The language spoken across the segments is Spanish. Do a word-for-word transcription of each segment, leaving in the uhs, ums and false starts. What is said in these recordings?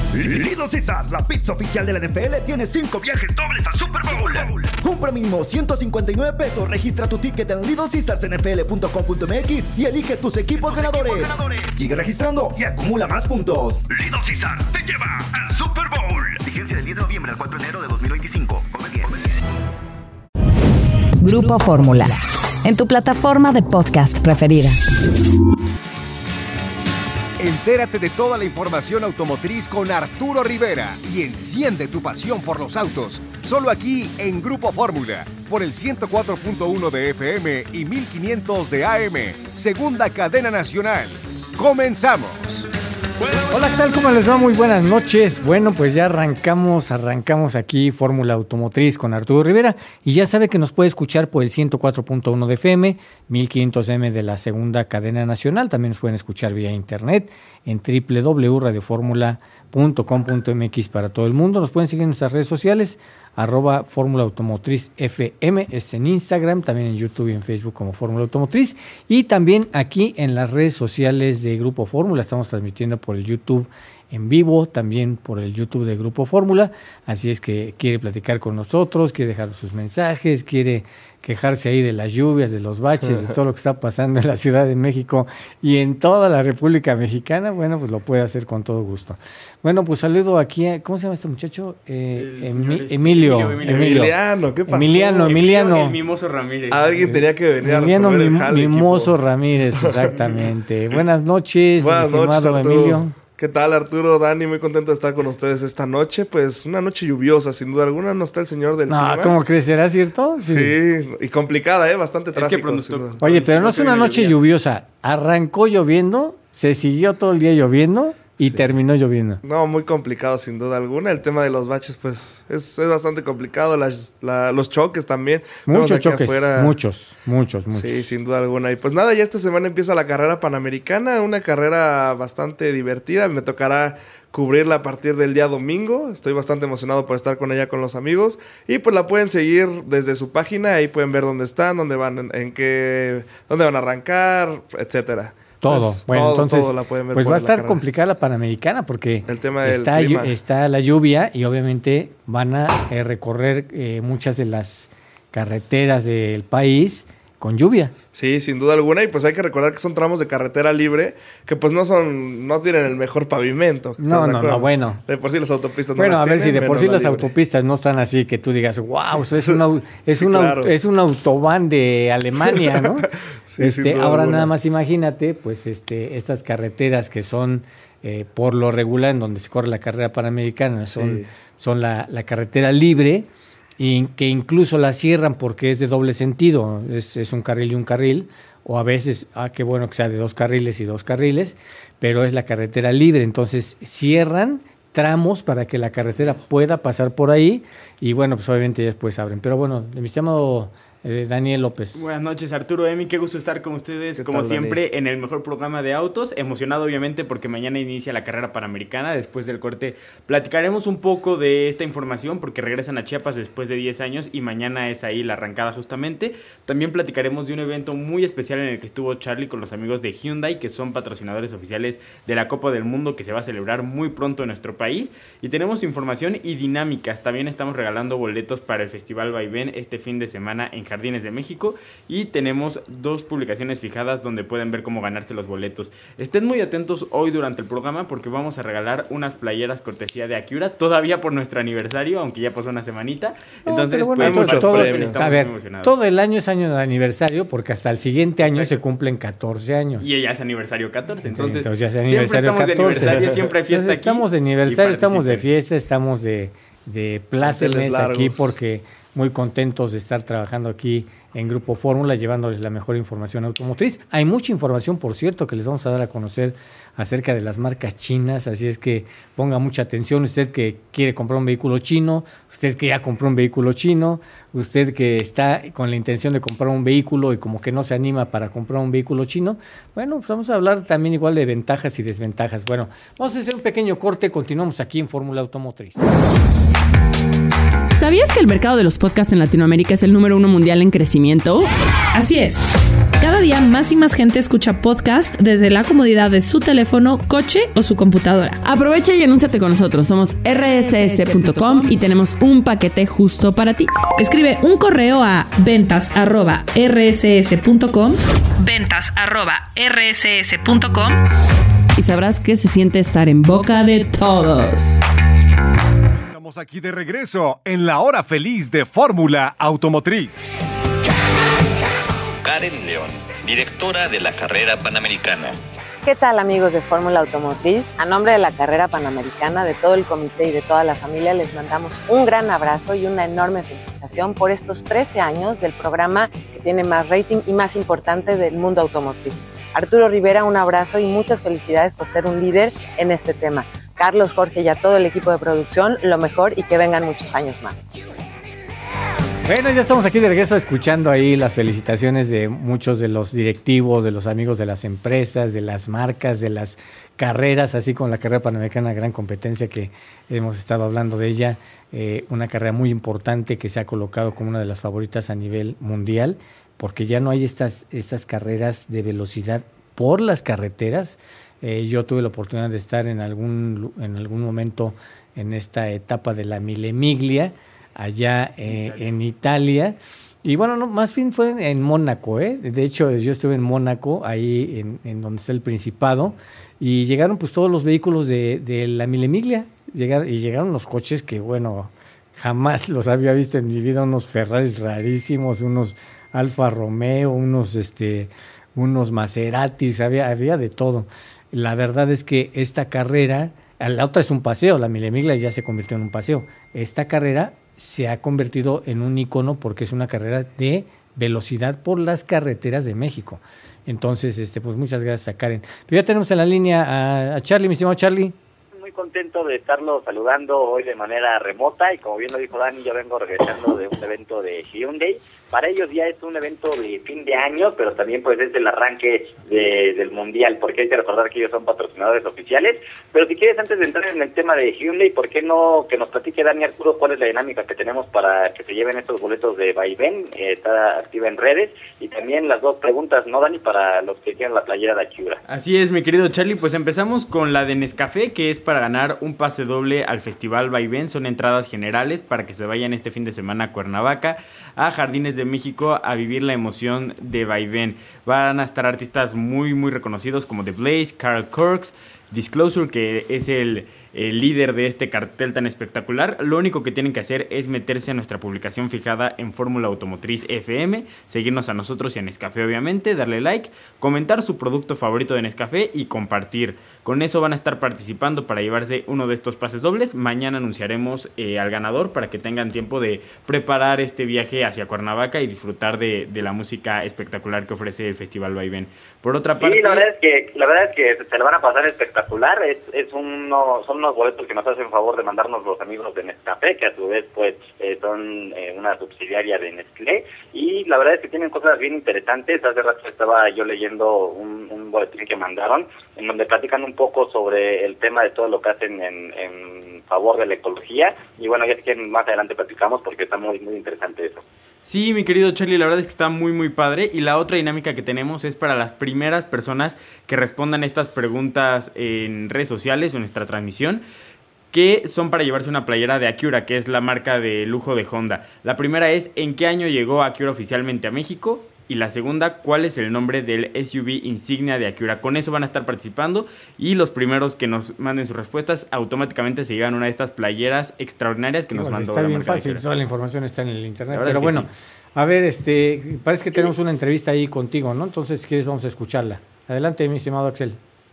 Little Caesars, la pizza oficial de la N F L, tiene cinco viajes dobles al Super Bowl. Compra mínimo ciento cincuenta y nueve pesos, registra tu ticket en little caesars n f l punto com punto m x y elige tus equipos ganadores. Sigue registrando y acumula más puntos. Little Caesars te lleva al Super Bowl. Vigencia del diez de noviembre al cuatro de enero de dos mil veinticinco. Come bien. Grupo Fórmula, en tu plataforma de podcast preferida. Entérate de toda la información automotriz con Arturo Rivera y enciende tu pasión por los autos. Solo aquí en Grupo Fórmula, por el ciento cuatro punto uno de F M y mil quinientos de A M, segunda cadena nacional. ¡Comenzamos! Hola, ¿qué tal? ¿Cómo les va? Muy buenas noches. Bueno, pues ya arrancamos, arrancamos aquí Fórmula Automotriz con Arturo Rivera. Y ya sabe que nos puede escuchar por el ciento cuatro punto uno de F M, mil quinientos M de la segunda cadena nacional. También nos pueden escuchar vía internet en doble u doble u doble u punto radio fórmula punto com punto m x para todo el mundo. Nos pueden seguir en nuestras redes sociales, arroba Fórmula Automotriz F M, es en Instagram, también en YouTube y en Facebook como Fórmula Automotriz, y también aquí en las redes sociales de Grupo Fórmula. Estamos transmitiendo por el YouTube en vivo, también por el YouTube de Grupo Fórmula, así es que quiere platicar con nosotros, quiere dejar sus mensajes, quiere quejarse ahí de las lluvias, de los baches, de todo lo que está pasando en la Ciudad de México y en toda la República Mexicana, bueno, pues lo puede hacer con todo gusto. Bueno, pues saludo aquí a, ¿cómo se llama este muchacho? Eh, Emi, Emilio, Emilio, Emilio. Emiliano, ¿qué pasó? Emiliano, Emiliano. El Mimoso Ramírez. Alguien tenía que venir Emiliano a resolver el jale, Mimoso equipo. Ramírez, exactamente. Buenas noches, Buenas estimado noches, Emilio. ¿Qué tal, Arturo, Dani? Muy contento de estar con ustedes esta noche. Pues una noche lluviosa, sin duda alguna. No está el señor del No, clima. ¿cómo crees? ¿Será cierto? Sí. sí, y complicada, ¿eh? Bastante tráfico. Es que pronto, sin duda. Oye, pero no es una noche lluviosa. Arrancó lloviendo, se siguió todo el día lloviendo y sí. terminó lloviendo. No, muy complicado, sin duda alguna. El tema de los baches, pues, es, es bastante complicado. Las, la, los choques también. Muchos choques, afuera. muchos, muchos, muchos. Sí, sin duda alguna. Y pues nada, ya esta semana empieza la carrera panamericana, una carrera bastante divertida. Me tocará cubrirla a partir del día domingo. Estoy bastante emocionado por estar con ella, con los amigos. Y pues la pueden seguir desde su página. Ahí pueden ver dónde están, dónde van, en, en qué, dónde van a arrancar, etcétera. Todo, pues, bueno, todo, entonces, todo la pueden ver pues por va a estar carrera. complicada la Panamericana porque el tema del está, clima. está la lluvia y obviamente van a eh, recorrer eh, muchas de las carreteras del país con lluvia. Sí, sin duda alguna, y pues hay que recordar que son tramos de carretera libre que pues no son, no tienen el mejor pavimento. No, no, no, bueno. De por sí las autopistas bueno, no las a ver, tienen, si de por sí las libre. autopistas no están así que tú digas, wow, es, una, es, sí, una, claro. es un autobahn de Alemania, ¿no? sí, este, ahora alguna. nada más imagínate, pues este, estas carreteras que son eh, por lo regular en donde se corre la carrera panamericana, son, sí. son la, la carretera libre, y que incluso la cierran porque es de doble sentido, es, es un carril y un carril, o a veces, ah, qué bueno que sea de dos carriles y dos carriles, pero es la carretera libre, entonces cierran tramos para que la carretera pueda pasar por ahí, y bueno, pues obviamente ya después abren. Pero bueno, mi estimado eh, Daniel López. Buenas noches, Arturo, Emi, qué gusto estar con ustedes, como tal, siempre, Dani? en el mejor programa de autos, emocionado obviamente porque mañana inicia la carrera panamericana. Después del corte platicaremos un poco de esta información porque regresan a Chiapas después de diez años y mañana es ahí la arrancada justamente. También platicaremos de un evento muy especial en el que estuvo Charlie con los amigos de Hyundai, que son patrocinadores oficiales de la Copa del Mundo, que se va a celebrar muy pronto en nuestro país. Y tenemos información y dinámicas. También estamos regalando boletos para el Festival Vaivén este fin de semana en Jardines de México, y tenemos dos publicaciones fijadas donde pueden ver cómo ganarse los boletos. Estén muy atentos hoy durante el programa porque vamos a regalar unas playeras cortesía de Acura, todavía por nuestro aniversario, aunque ya pasó una semanita. No, Entonces, bueno, pues, hay muchos todo, premios. A ver, todo el año es año de aniversario porque hasta el siguiente año Exacto. se cumplen catorce años. Y ella es aniversario catorce, entonces, Sí, entonces ya es siempre aniversario estamos catorce. de aniversario, siempre hay fiesta Entonces, aquí. estamos de y aniversario, estamos de participen. fiesta, estamos de, de plácemes Manteles aquí largos. porque muy contentos de estar trabajando aquí en Grupo Fórmula, llevándoles la mejor información automotriz. Hay mucha información, por cierto, que les vamos a dar a conocer acerca de las marcas chinas, así es que ponga mucha atención. Usted que quiere comprar un vehículo chino, usted que ya compró un vehículo chino, usted que está con la intención de comprar un vehículo y como que no se anima para comprar un vehículo chino, bueno, pues vamos a hablar también igual de ventajas y desventajas. Bueno, vamos a hacer un pequeño corte, continuamos aquí en Fórmula Automotriz. ¿Sabías que el mercado de los podcasts en Latinoamérica es el número uno mundial en crecimiento? Así es. Cada Cada día más y más gente escucha podcast desde la comodidad de su teléfono, coche o su computadora. Aprovecha y anúnciate con nosotros. Somos erre ese ese punto com y tenemos un paquete justo para ti. Escribe un correo a ventas arroba erre ese ese punto com, ventas arroba erre ese ese punto com, y sabrás que se siente estar en boca de todos. Estamos aquí de regreso en la hora feliz de Fórmula Automotriz. Karen León, directora de la carrera panamericana. ¿Qué tal, amigos de Fórmula Automotriz? A nombre de la carrera panamericana, de todo el comité y de toda la familia, les mandamos un gran abrazo y una enorme felicitación por estos trece años del programa que tiene más rating y más importante del mundo automotriz. Arturo Rivera, un abrazo y muchas felicidades por ser un líder en este tema. Carlos, Jorge y a todo el equipo de producción, lo mejor y que vengan muchos años más. Bueno, ya estamos aquí de regreso escuchando ahí las felicitaciones de muchos de los directivos, de los amigos de las empresas, de las marcas, de las carreras, así como la carrera panamericana, gran competencia que hemos estado hablando de ella, eh, una carrera muy importante que se ha colocado como una de las favoritas a nivel mundial, porque ya no hay estas, estas carreras de velocidad por las carreteras. Eh, yo tuve la oportunidad de estar en algún, en algún momento en esta etapa de la Mille Miglia, allá eh, en Italia, y bueno, no, más bien fue en, en Mónaco, ¿eh? De hecho, yo estuve en Mónaco, ahí en, en donde está el Principado, y llegaron pues todos los vehículos de, de la Mille Miglia, llegaron, y llegaron los coches que, bueno, jamás los había visto en mi vida, unos Ferraris rarísimos, unos Alfa Romeo, unos, este, unos Maseratis, había, había de todo. La verdad es que esta carrera, la otra es un paseo, la Mille Miglia ya se convirtió en un paseo, esta carrera se ha convertido en un icono porque es una carrera de velocidad por las carreteras de México. Entonces, este, pues muchas gracias a Karen. Pero ya tenemos en la línea a, a Charlie, mi estimado Charlie. Muy contento de estarlo saludando hoy de manera remota y como bien lo dijo Dani, yo vengo regresando de un evento de Hyundai. Para ellos ya es un evento de fin de año, pero también pues es el arranque de, del Mundial, porque hay que recordar que ellos son patrocinadores oficiales. Pero si quieres, antes de entrar en el tema de Hyundai, ¿por qué no que nos platique Dani Arturo cuál es la dinámica que tenemos para que se lleven estos boletos de vaivén? Eh, está activa en redes. Y también las dos preguntas, ¿no, Dani? Para los que quieran la playera de Acura. Así es, mi querido Charlie, pues empezamos con la de Nescafé, que es para ganar un pase doble al Festival Vaivén. Son entradas generales para que se vayan este fin de semana a Cuernavaca, a Jardines de México, a vivir la emoción de Vaivén. Van a estar artistas muy, muy reconocidos como The Blaze, Carl Cox, Disclosure, que es el, el líder de este cartel tan espectacular. Lo único que tienen que hacer es meterse a nuestra publicación fijada en Fórmula Automotriz F M, seguirnos a nosotros y a Nescafé obviamente, darle like, comentar su producto favorito de Nescafé y compartir. Con eso van a estar participando para llevarse uno de estos pases dobles. Mañana anunciaremos eh, al ganador para que tengan tiempo de preparar este viaje hacia Cuernavaca y disfrutar de, de la música espectacular que ofrece el Festival Vaivén. Por otra parte... Sí, la verdad es que, la verdad es que se le van a pasar espectacular. Es, es uno, son unos boletos que nos hacen favor de mandarnos los amigos de Nescafé, que a su vez pues eh, son eh, una subsidiaria de Nestlé. Y la verdad es que tienen cosas bien interesantes. Hace rato estaba yo leyendo un, un boletín que mandaron, en donde platican un poco sobre el tema de todo lo que hacen en, en favor de la ecología. Y bueno, ya que más adelante platicamos porque está muy, muy interesante eso. Sí, mi querido Charlie, la verdad es que está muy, muy padre. Y la otra dinámica que tenemos es para las primeras personas que respondan estas preguntas en redes sociales o en nuestra transmisión, que son para llevarse una playera de Acura, que es la marca de lujo de Honda. La primera es, ¿en qué año llegó Acura oficialmente a México? Y la segunda, ¿cuál es el nombre del S U V insignia de Acura? Con eso van a estar participando y los primeros que nos manden sus respuestas automáticamente se llevan una de estas playeras extraordinarias que sí, nos bueno, mandó está la bien marca fácil, toda la información está en el internet. Pero bueno, sí. A ver, este, parece que tenemos una entrevista ahí contigo, ¿no? Entonces, si quieres, vamos a escucharla. Adelante, mi estimado Axel.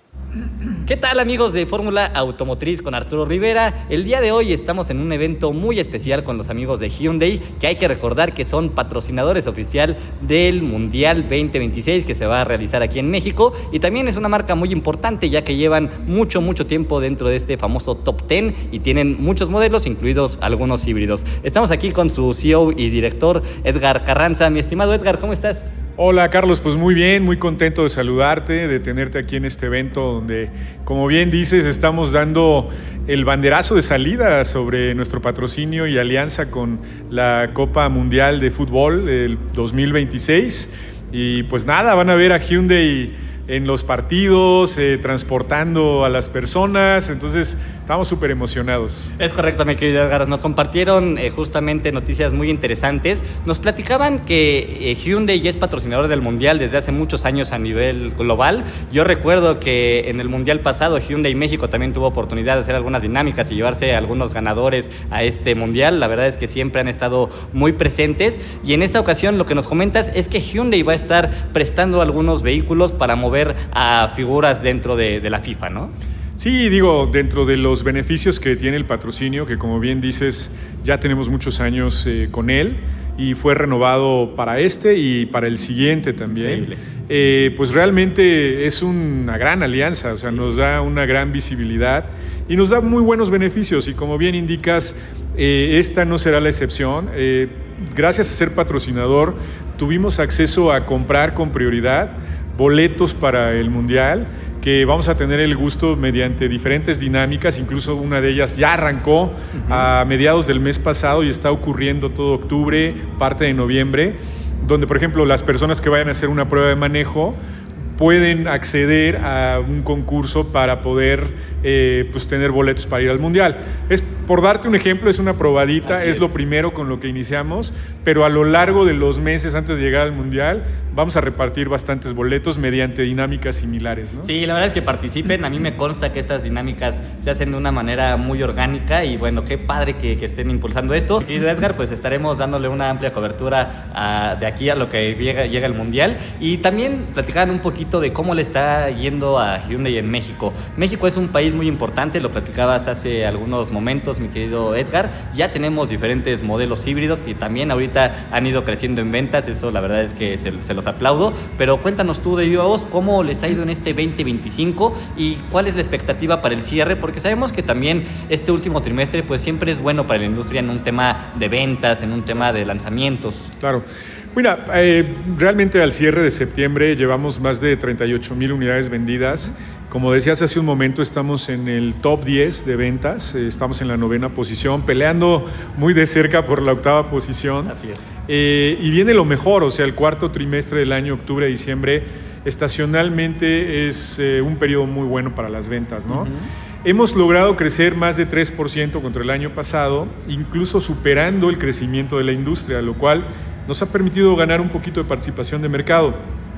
¿Qué tal, amigos de Fórmula Automotriz con Arturo Rivera? El día de hoy estamos en un evento muy especial con los amigos de Hyundai, que hay que recordar que son patrocinadores oficial del Mundial veinte veintiséis que se va a realizar aquí en México, y también es una marca muy importante ya que llevan mucho, mucho tiempo dentro de este famoso Top diez y tienen muchos modelos, incluidos algunos híbridos. Estamos aquí con su C E O y director, Edgar Carranza. Mi estimado Edgar, ¿cómo estás? Hola Carlos, pues muy bien, muy contento de saludarte, de tenerte aquí en este evento donde, como bien dices, estamos dando el banderazo de salida sobre nuestro patrocinio y alianza con la Copa Mundial de Fútbol del dos mil veintiséis. Y pues nada, van a ver a Hyundai en los partidos, eh, transportando a las personas, entonces estamos súper emocionados. Es correcto, mi querido Edgar, nos compartieron eh, justamente noticias muy interesantes, nos platicaban que eh, Hyundai ya es patrocinador del Mundial desde hace muchos años a nivel global. Yo recuerdo que en el Mundial pasado Hyundai México también tuvo oportunidad de hacer algunas dinámicas y llevarse a algunos ganadores a este Mundial. La verdad es que siempre han estado muy presentes, y en esta ocasión lo que nos comentas es que Hyundai va a estar prestando algunos vehículos para mover a figuras dentro de, de la FIFA, ¿no? Sí, digo, dentro de los beneficios que tiene el patrocinio, que como bien dices, ya tenemos muchos años eh, con él, y fue renovado para este y para el siguiente también. Eh, pues realmente es una gran alianza, o sea, sí. Nos da una gran visibilidad y nos da muy buenos beneficios, y como bien indicas, eh, esta no será la excepción. Eh, gracias a ser patrocinador, tuvimos acceso a comprar con prioridad boletos para el Mundial, que vamos a tener el gusto mediante diferentes dinámicas, incluso una de ellas ya arrancó uh-huh. a mediados del mes pasado y está ocurriendo todo octubre, parte de noviembre, donde por ejemplo las personas que vayan a hacer una prueba de manejo pueden acceder a un concurso para poder eh, pues tener boletos para ir al Mundial. Es, por darte un ejemplo, es una probadita, es, es lo primero con lo que iniciamos, pero a lo largo de los meses antes de llegar al Mundial vamos a repartir bastantes boletos mediante dinámicas similares, ¿no? Sí, la verdad es que participen. A mí me consta que estas dinámicas se hacen de una manera muy orgánica, y bueno, qué padre que, que estén impulsando esto. Querido Edgar, pues estaremos dándole una amplia cobertura a, de aquí a lo que llega, llega el Mundial, y también platicar un poquito de cómo le está yendo a Hyundai en México. México es un país muy importante, lo platicabas hace algunos momentos, mi querido Edgar. Ya tenemos diferentes modelos híbridos que también ahorita han ido creciendo en ventas, eso la verdad es que se, se los aplaudo, pero cuéntanos tú de viva voz cómo les ha ido en este veinte veinticinco y cuál es la expectativa para el cierre, porque sabemos que también este último trimestre pues siempre es bueno para la industria en un tema de ventas, en un tema de lanzamientos. Claro. Mira, eh, realmente al cierre de septiembre llevamos más de treinta y ocho mil unidades vendidas. Como decías hace un momento, estamos en el top diez de ventas, eh, estamos en la novena posición, peleando muy de cerca por la octava posición. Así es. Eh, y viene lo mejor, o sea, el cuarto trimestre del año, octubre, diciembre, estacionalmente es eh, un periodo muy bueno para las ventas, ¿no? Uh-huh. Hemos logrado crecer más de tres por ciento contra el año pasado, incluso superando el crecimiento de la industria, lo cual nos ha permitido ganar un poquito de participación de mercado.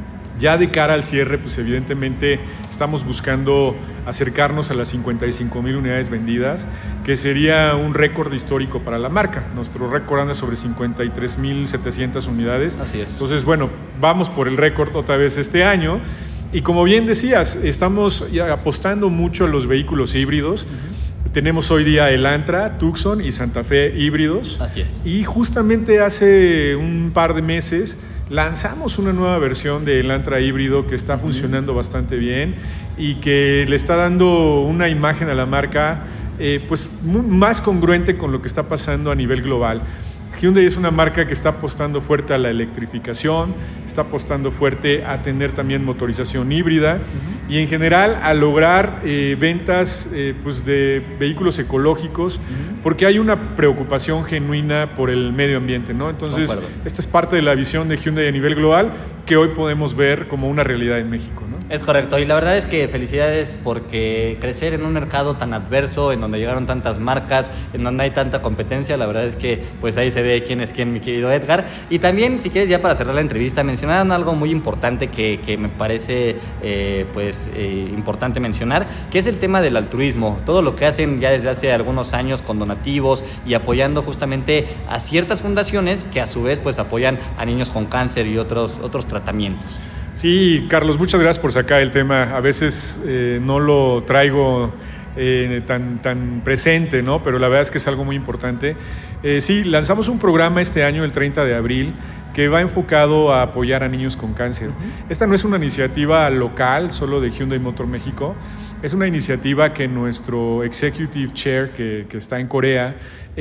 Ya de cara al cierre, pues evidentemente estamos buscando acercarnos a las cincuenta y cinco mil unidades vendidas, que sería un récord histórico para la marca. Nuestro récord anda sobre cincuenta y tres mil setecientas unidades. Así es. Entonces, bueno, vamos por el récord otra vez este año. Y como bien decías, estamos ya apostando mucho a los vehículos híbridos. Uh-huh. Tenemos hoy día el Antra, Tucson y Santa Fe híbridos. Así es. Y justamente hace un par de meses lanzamos una nueva versión del Antra híbrido que está funcionando bastante bien y que le está dando una imagen a la marca eh, pues muy, más congruente con lo que está pasando a nivel global. Hyundai es una marca que está apostando fuerte a la electrificación, está apostando fuerte a tener también motorización híbrida uh-huh. y en general a lograr eh, ventas eh, pues de vehículos ecológicos uh-huh. porque hay una preocupación genuina por el medio ambiente, ¿no? Entonces, Concuerdo. Esta es parte de la visión de Hyundai a nivel global que hoy podemos ver como una realidad en México, ¿no? Es correcto, y la verdad es que felicidades porque crecer en un mercado tan adverso, en donde llegaron tantas marcas, en donde hay tanta competencia, la verdad es que pues ahí se ve quién es quién, mi querido Edgar. Y también, si quieres, ya para cerrar la entrevista, mencionaron algo muy importante que, que me parece eh, pues eh, importante mencionar, que es el tema del altruismo, todo lo que hacen ya desde hace algunos años con donativos y apoyando justamente a ciertas fundaciones que a su vez pues apoyan a niños con cáncer y otros, otros tratamientos. Sí, Carlos, muchas gracias por sacar el tema. A veces eh, no lo traigo eh, tan, tan presente, ¿no? Pero la verdad es que es algo muy importante. Eh, sí, lanzamos un programa este año, el treinta de abril, que va enfocado a apoyar a niños con cáncer. Uh-huh. Esta no es una iniciativa local, solo de Hyundai Motor México. Es una iniciativa que nuestro Executive Chair, que, que está en Corea,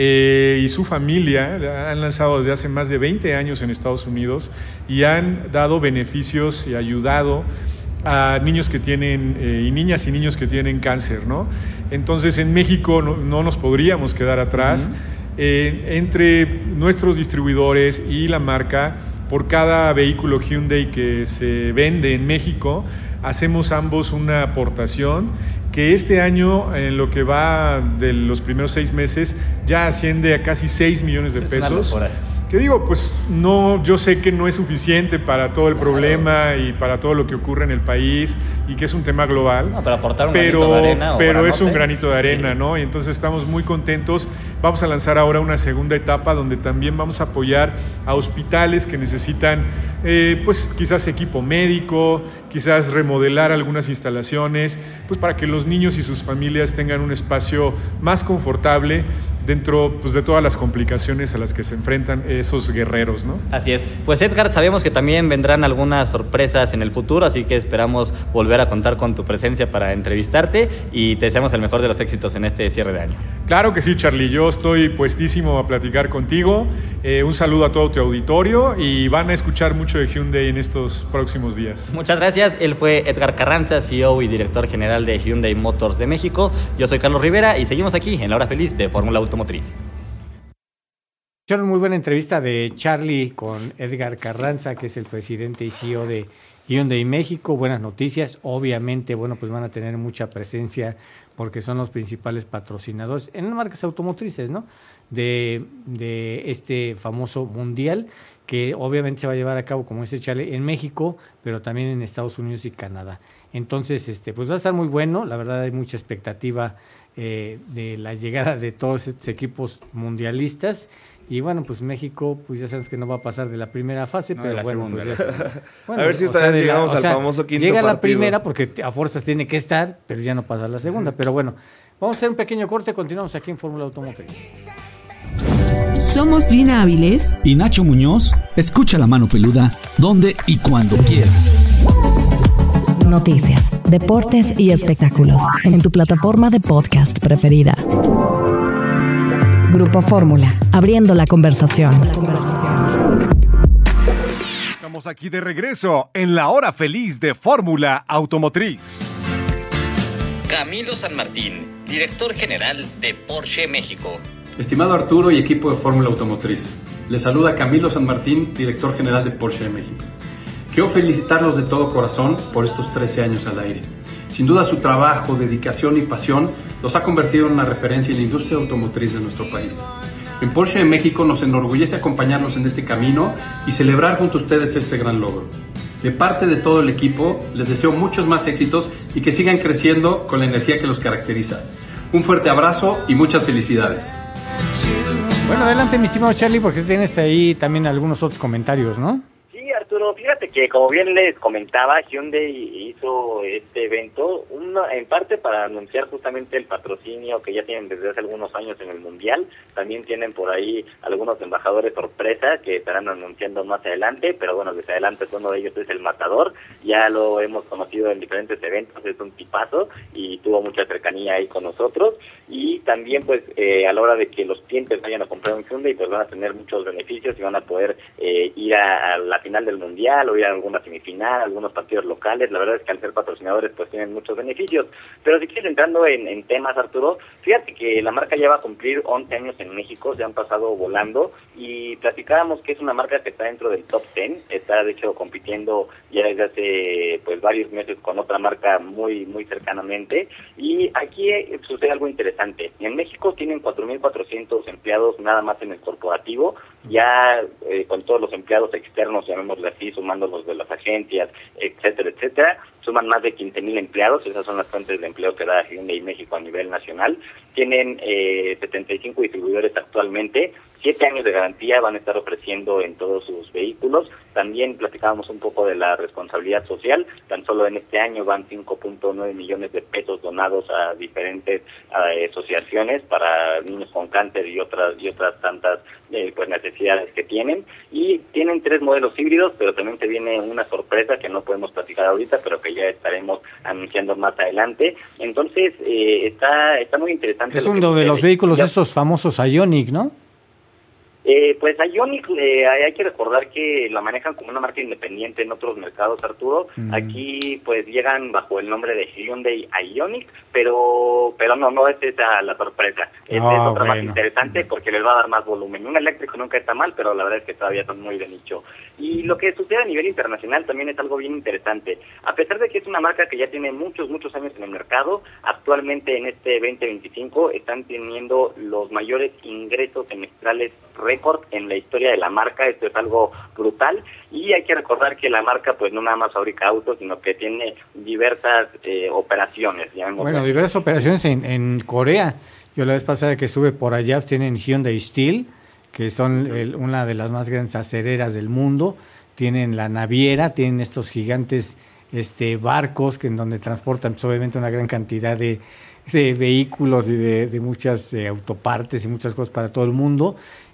eh, y su familia han lanzado desde hace más de veinte años en Estados Unidos y han dado beneficios y ayudado a niños que tienen, eh, y niñas y niños que tienen cáncer, ¿no? Entonces, en México no, no nos podríamos quedar atrás. Uh-huh. eh, entre nuestros distribuidores y la marca, por cada vehículo Hyundai que se vende en México, hacemos ambos una aportación que este año, en lo que va de los primeros seis meses, ya asciende a casi seis millones de pesos. Que digo, pues no, yo sé que no es suficiente para todo el problema y para todo lo que ocurre en el país y que es un tema global. No, pero aportar un pero, granito de arena. Pero o es un granito de arena, sí. ¿no? Y entonces estamos muy contentos. Vamos a lanzar ahora una segunda etapa donde también vamos a apoyar a hospitales que necesitan, eh, pues quizás equipo médico, quizás remodelar algunas instalaciones, pues para que los niños y sus familias tengan un espacio más confortable dentro, pues, de todas las complicaciones a las que se enfrentan esos guerreros, ¿no? Así es. Pues Edgar, sabemos que también vendrán algunas sorpresas en el futuro, así que esperamos volver a contar con tu presencia para entrevistarte y te deseamos el mejor de los éxitos en este cierre de año. Claro que sí, Charlie. Yo estoy puestísimo a platicar contigo. Eh, un saludo a todo tu auditorio y van a escuchar mucho de Hyundai en estos próximos días. Muchas gracias. Él fue Edgar Carranza, C E O y director general de Hyundai Motors de México. Yo soy Carlos Rivera y seguimos aquí en la hora feliz de Fórmula Automotriz. Muy buena entrevista de Charlie con Edgar Carranza, que es el presidente y C E O de Hyundai México. Buenas noticias. Obviamente, bueno, pues van a tener mucha presencia porque son los principales patrocinadores en marcas automotrices, ¿no? De, de este famoso mundial que obviamente se va a llevar a cabo, como dice Charlie, en México, pero también en Estados Unidos y Canadá. Entonces, este, pues va a estar muy bueno. La verdad hay mucha expectativa Eh, de la llegada de todos estos equipos mundialistas y bueno, pues México, pues ya sabes que no va a pasar de la primera fase, no, pero bueno, segunda, pues ya, bueno, a ver si esta vez llegamos la, al sea, famoso quinto llega partido. La primera porque a fuerzas tiene que estar, pero ya no pasa la segunda, pero bueno, vamos a hacer un pequeño corte, continuamos aquí en Fórmula Automotriz. Somos Gina Áviles y Nacho Muñoz. Escucha La Mano Peluda donde y cuando quieras. Noticias, deportes y espectáculos en tu plataforma de podcast preferida. Grupo Fórmula, abriendo la conversación. Estamos aquí de regreso en la hora feliz de Fórmula Automotriz. Camilo San Martín, director general de Porsche México. Estimado Arturo y equipo de Fórmula Automotriz, les saluda Camilo San Martín, director general de Porsche México. Quiero felicitarlos de todo corazón por estos trece años al aire. Sin duda su trabajo, dedicación y pasión los ha convertido en una referencia en la industria automotriz de nuestro país. En Porsche de México nos enorgullece acompañarlos en este camino y celebrar junto a ustedes este gran logro. De parte de todo el equipo, les deseo muchos más éxitos y que sigan creciendo con la energía que los caracteriza. Un fuerte abrazo y muchas felicidades. Bueno, adelante mi estimado Charlie, porque tienes ahí también algunos otros comentarios, ¿no? Arturo, fíjate que como bien les comentaba, Hyundai hizo este evento una, en parte para anunciar justamente el patrocinio que ya tienen desde hace algunos años en el Mundial. También tienen por ahí algunos embajadores sorpresa que estarán anunciando más adelante, pero bueno, desde adelante uno de ellos es el Matador. Ya lo hemos conocido en diferentes eventos, es un tipazo y tuvo mucha cercanía ahí con nosotros. Y también pues eh, a la hora de que los clientes vayan a comprar un Hyundai, pues van a tener muchos beneficios y van a poder eh, ir a, a la final del Mundial o ir a alguna semifinal, algunos partidos locales. La verdad es que al ser patrocinadores pues tienen muchos beneficios. Pero si quieres entrando en, en temas, Arturo, fíjate que la marca ya va a cumplir once años en México, se han pasado volando y platicábamos que es una marca que está dentro del top diez, está de hecho compitiendo ya desde hace pues varios meses con otra marca muy muy cercanamente y aquí sucede algo interesante. En México tienen cuatro mil cuatrocientos empleados nada más en el corporativo, ya eh, con todos los empleados externos, llamémosle así, sumando los de las agencias, etcétera, etcétera, suman más de quince mil empleados, esas son las fuentes de empleo que da Hyundai México a nivel nacional. Tienen eh, setenta y cinco distribuidores actualmente, siete años de garantía van a estar ofreciendo en todos sus vehículos. También platicábamos un poco de la responsabilidad social, tan solo en este año van cinco punto nueve millones de pesos donados a diferentes a, eh, asociaciones para niños con cáncer y otras y otras tantas eh, pues necesidades que tienen. Y tienen tres modelos híbridos, pero también te viene una sorpresa que no podemos platicar ahorita, pero que ya estaremos anunciando más adelante. Entonces, eh, está está muy interesante. Es uno de los vehículos ya, estos famosos Ioniq, ¿no? Eh, pues Ioniq, eh, hay que recordar que la manejan como una marca independiente en otros mercados, Arturo. Mm. Aquí pues llegan bajo el nombre de Hyundai Ioniq, pero pero no, no es esa la sorpresa. Es, oh, es otra bueno. más interesante porque les va a dar más volumen. Un eléctrico nunca está mal, pero la verdad es que todavía son muy de nicho. Y lo que sucede a nivel internacional también es algo bien interesante. A pesar de que es una marca que ya tiene muchos, muchos años en el mercado, actualmente en este veinte veinticinco están teniendo los mayores ingresos semestrales récord en la historia de la marca. Esto es algo brutal y hay que recordar que la marca pues no nada más fabrica autos, sino que tiene diversas eh, operaciones. Bueno, así. diversas operaciones en, en Corea. Yo la vez pasada que estuve por allá tienen Hyundai Steel, que son el, una de las más grandes acereras del mundo. Tienen la naviera, tienen estos gigantes este barcos que en donde transportan pues, obviamente una gran cantidad de, de vehículos y de, de muchas eh, autopartes y muchas cosas para todo el mundo.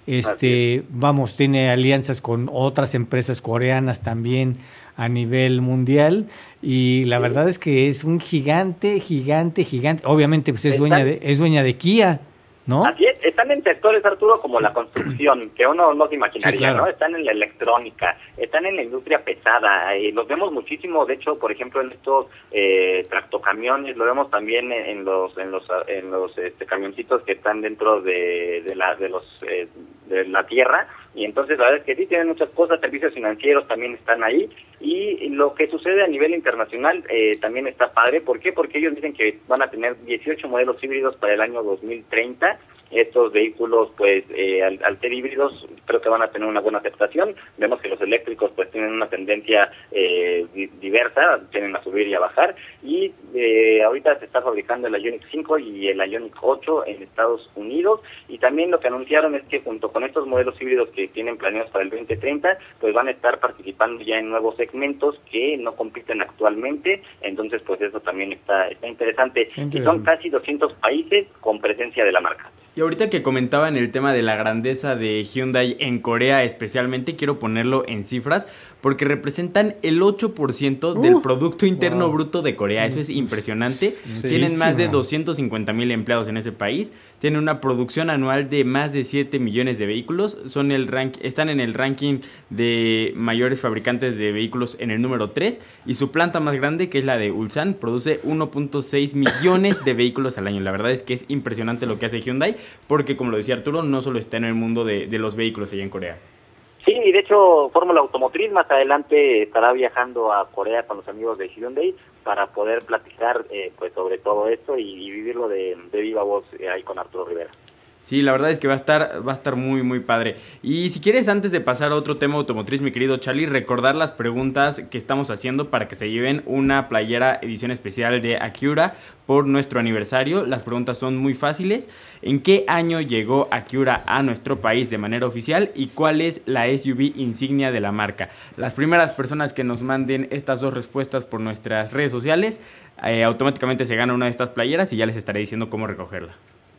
Este, vamos, tiene alianzas con otras empresas coreanas también a nivel mundial y la sí. verdad es que es un gigante, gigante, gigante. Obviamente pues es dueña de, es dueña de Kia, ¿no? Así es, están en sectores, Arturo, como la construcción, que uno no se imaginaría, sí, claro. ¿no? Están en la electrónica, están en la industria pesada, eh, los vemos muchísimo, de hecho, por ejemplo, en estos eh, tractocamiones, lo vemos también en, en los en los en los este, camioncitos que están dentro de, de la de los eh, de la tierra. Y entonces la verdad es que sí tienen muchas cosas, servicios financieros también están ahí, y lo que sucede a nivel internacional eh, también está padre. ¿Por qué? Porque ellos dicen que van a tener dieciocho modelos híbridos para el año dos mil treinta. Estos vehículos, pues, eh, al, al ser híbridos, creo que van a tener una buena aceptación. Vemos que los eléctricos, pues, tienen una tendencia eh, di- diversa, tienen a subir y a bajar. Y eh, ahorita se está fabricando el Ioniq cinco y el Ioniq ocho en Estados Unidos. Y también lo que anunciaron es que junto con estos modelos híbridos que tienen planeados para el veinte treinta, pues van a estar participando ya en nuevos segmentos que no compiten actualmente. Entonces, pues, eso también está, está interesante. interesante. Y son casi doscientos países con presencia de la marca. Y ahorita que comentaban el tema de la grandeza de Hyundai en Corea especialmente, quiero ponerlo en cifras, porque representan el ocho por ciento uh, del Producto Interno wow. Bruto de Corea. Eso es impresionante. Sí, Tienen sí, más de doscientos cincuenta mil empleados en ese país. Tienen una producción anual de más de siete millones de vehículos. Son el rank, están en el ranking de mayores fabricantes de vehículos en el número tres. Y su planta más grande, que es la de Ulsan, produce uno punto seis millones de vehículos al año. La verdad es que es impresionante lo que hace Hyundai, porque como lo decía Arturo, no solo está en el mundo de, de los vehículos allá en Corea. Sí, y de hecho Fórmula Automotriz más adelante estará viajando a Corea con los amigos de Hyundai para poder platicar eh, pues sobre todo esto y, y vivirlo de, de viva voz eh, ahí con Arturo Rivera. Sí, la verdad es que va a estar va a estar muy, muy padre. Y si quieres, antes de pasar a otro tema automotriz, mi querido Charlie, recordar las preguntas que estamos haciendo para que se lleven una playera edición especial de Acura por nuestro aniversario. Las preguntas son muy fáciles. ¿En qué año llegó Acura a nuestro país de manera oficial? ¿Y cuál es la S U V insignia de la marca? Las primeras personas que nos manden estas dos respuestas por nuestras redes sociales, eh, automáticamente se gana una de estas playeras y ya les estaré diciendo cómo recogerlas.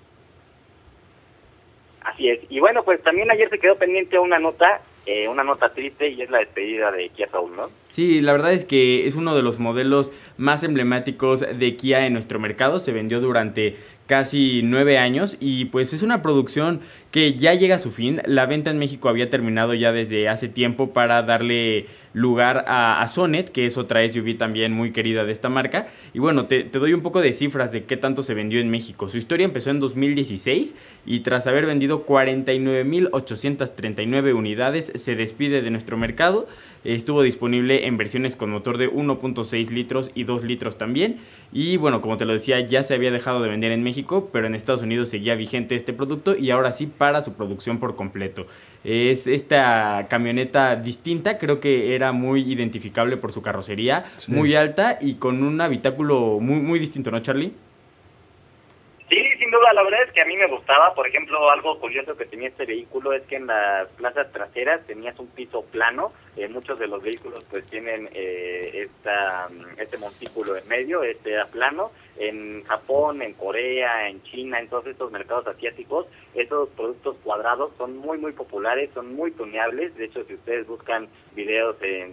Así es. Y bueno, pues también ayer se quedó pendiente una nota, eh, una nota triste, y es la despedida de Kia Soul, ¿no? Sí, la verdad es que es uno de los modelos más emblemáticos de Kia en nuestro mercado. Se vendió durante casi nueve años y pues es una producción que ya llega a su fin. La venta en México había terminado ya desde hace tiempo para darle lugar a, a Sonet, que es otra S U V también muy querida de esta marca. Y bueno, te, te doy un poco de cifras de qué tanto se vendió en México. Su historia empezó en dos mil dieciséis y tras haber vendido cuarenta y nueve mil ochocientas treinta y nueve unidades, se despide de nuestro mercado. Estuvo disponible en versiones con motor de uno punto seis litros y dos litros también. Y bueno, como te lo decía, ya se había dejado de vender en México, pero en Estados Unidos seguía vigente este producto y ahora sí para su producción por completo. Es esta camioneta distinta, creo que era muy identificable por su carrocería, sí. muy alta y con un habitáculo muy, muy distinto, ¿no, Charlie? Sí, sin duda, la verdad es que a mí me gustaba. Por ejemplo, algo curioso que tenía este vehículo es que en las plazas traseras tenías un piso plano. Eh, muchos de los vehículos pues tienen eh, esta, este montículo en medio, este era plano. En Japón, en Corea, en China, en todos estos mercados asiáticos, estos productos cuadrados son muy, muy populares, son muy tuneables. De hecho, si ustedes buscan videos en, en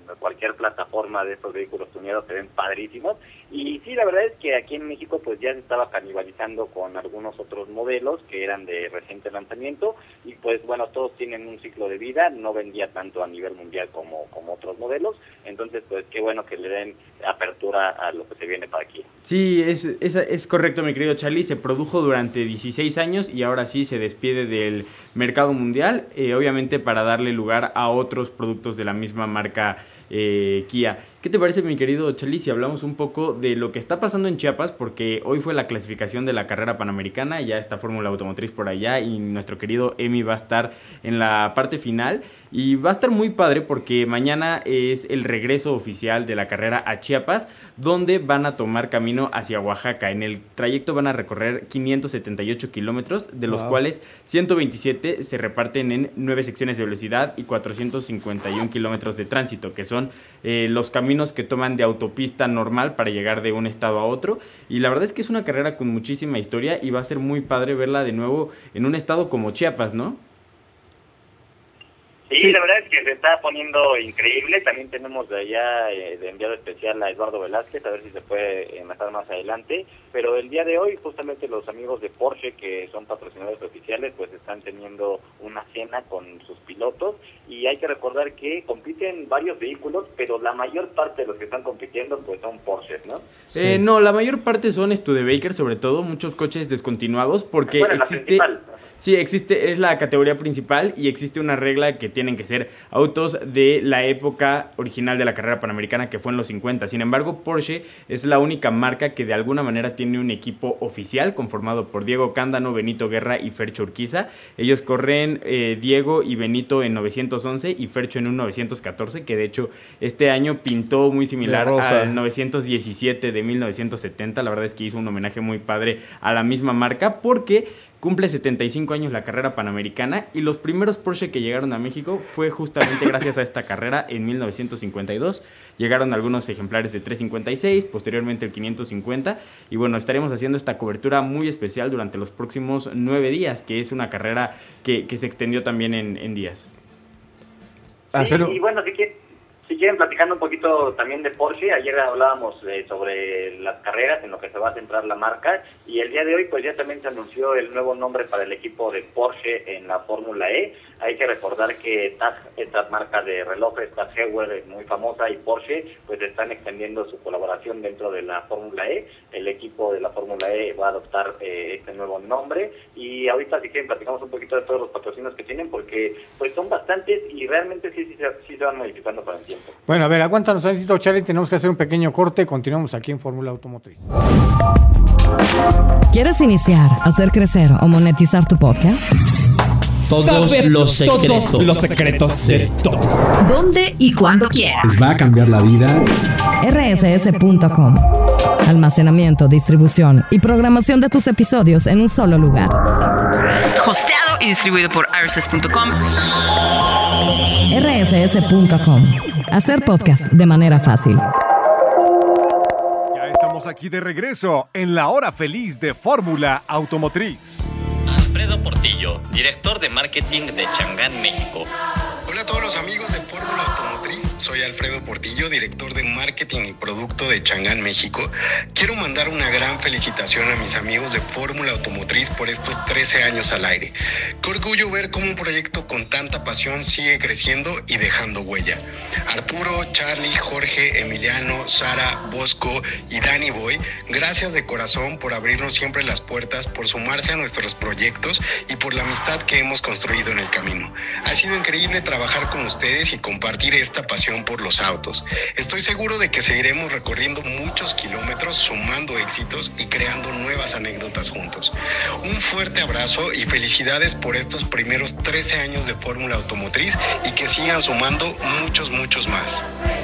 cualquier plataforma de estos vehículos tuneados se ven padrísimos. Y sí, la verdad es que aquí en México pues ya se estaba canibalizando con algunos otros modelos que eran de reciente lanzamiento, y pues bueno, todos tienen un ciclo de vida, no vendía tanto a nivel mundial como, como otros modelos, entonces pues qué bueno que le den apertura a lo que se viene para aquí. Sí, es, es, es correcto, mi querido Charlie, se produjo durante dieciséis años y ahora sí se despide del mercado mundial, eh, obviamente para darle lugar a otros productos de la misma marca eh, Kia. ¿Qué te parece, mi querido Charlie, si hablamos un poco de lo que está pasando en Chiapas? Porque hoy fue la clasificación de la carrera panamericana, ya está Fórmula Automotriz por allá y nuestro querido Emi va a estar en la parte final y va a estar muy padre porque mañana es el regreso oficial de la carrera a Chiapas, donde van a tomar camino hacia Oaxaca. En el trayecto van a recorrer quinientos setenta y ocho kilómetros, de los wow. cuales ciento veintisiete se reparten en nueve secciones de velocidad y cuatrocientos cincuenta y uno kilómetros de tránsito, que son eh, los caminos que toman de autopista normal para llegar de un estado a otro. Y la verdad es que es una carrera con muchísima historia y va a ser muy padre verla de nuevo en un estado como Chiapas, ¿no? Sí, sí, la verdad es que se está poniendo increíble. También tenemos de allá eh, de enviado especial a Eduardo Velázquez, a ver si se puede enlazar más adelante. Pero el día de hoy, justamente los amigos de Porsche, que son patrocinadores oficiales, pues están teniendo una cena con sus pilotos. Y hay que recordar que compiten varios vehículos, pero la mayor parte de los que están compitiendo pues son Porsches, ¿no? Sí. Eh, no, la mayor parte son Studebaker, sobre todo, muchos coches descontinuados, porque bueno, existe... Sí, existe, es la categoría principal y existe una regla que tienen que ser autos de la época original de la carrera panamericana, que fue en los cincuenta. Sin embargo, Porsche es la única marca que de alguna manera tiene un equipo oficial conformado por Diego Cándano, Benito Guerra y Fercho Urquiza. Ellos corren eh, Diego y Benito en novecientos once y Fercho en un novecientos catorce, que de hecho este año pintó muy similar al novecientos diecisiete de mil novecientos setenta. La verdad es que hizo un homenaje muy padre a la misma marca porque cumple setenta y cinco años la carrera panamericana y los primeros Porsche que llegaron a México fue justamente gracias a esta carrera en mil novecientos cincuenta y dos. Llegaron algunos ejemplares de trescientos cincuenta y seis, posteriormente el quinientos cincuenta y bueno, estaremos haciendo esta cobertura muy especial durante los próximos nueve días, que es una carrera que, que se extendió también en, en días. Sí, pero... Y bueno, si quieren, si quieren platicando un poquito también de Porsche, ayer hablábamos eh, sobre las carreras, en lo que se va a centrar la marca, y el día de hoy pues ya también se anunció el nuevo nombre para el equipo de Porsche en la Fórmula E. Hay que recordar que Tag, esta marca de relojes, Tag Heuer, es muy famosa, y Porsche pues están extendiendo su colaboración dentro de la Fórmula E. El equipo de la Fórmula E va a adoptar eh, este nuevo nombre, y ahorita si quieren platicamos un poquito de todos los patrocinios que tienen, porque pues son bastantes y realmente sí, sí, sí, sí se van modificando para el tiempo. Bueno, a ver, aguántanos un momentito, Charlie, tenemos que hacer un pequeño corte, continuamos aquí en Fórmula Automotriz. ¿Quieres iniciar, hacer crecer o monetizar tu podcast? Todos Saber los secretos. Todos los secretos de todos. ¿Dónde y cuándo quieras? ¿Les va a cambiar la vida? R S S punto com. Almacenamiento, distribución y programación de tus episodios en un solo lugar. Hosteado y distribuido por R S S punto com. R S S punto com. Hacer podcast de manera fácil. Ya estamos aquí de regreso en la hora feliz de Fórmula Automotriz. Alfredo Portillo, director de marketing de Chang'an, México. Hola a todos los amigos de Fórmula Automotriz, soy Alfredo Portillo, director de marketing y producto de Chang'an, México. Quiero mandar una gran felicitación a mis amigos de Fórmula Automotriz por estos trece años al aire. Qué orgullo ver cómo un proyecto con tanta pasión sigue creciendo y dejando huella. Arturo, Charlie, Jorge, Emiliano, Sara, Bosco y Danny Boy, gracias de corazón por abrirnos siempre las puertas, por sumarse a nuestros proyectos y por la amistad que hemos construido en el camino. Ha sido increíble trabajar trabajar con ustedes y compartir esta pasión por los autos. Estoy seguro de que seguiremos recorriendo muchos kilómetros, sumando éxitos y creando nuevas anécdotas juntos. Un fuerte abrazo y felicidades por estos primeros trece años de Fórmula Automotriz y que sigan sumando muchos, muchos más.